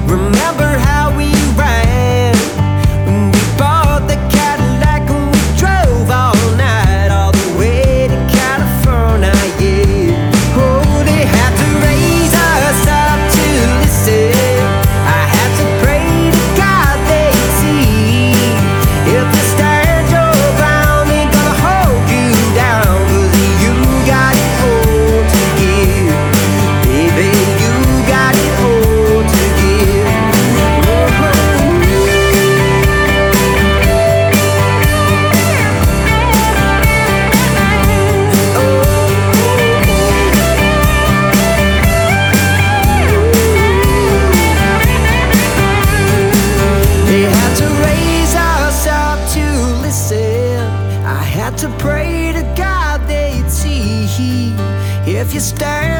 Remember how we ran when we bought the Cadillac and we drove all night, all the way to California, yeah. Oh, they had to raise us up to listen. I had to pray to God they'd see. If you stand your ground, ain't gonna hold you down, 'cause you got it all to give. Baby, you got it all to give. They had to raise us up to listen. I had to pray to God they'd see. If you stand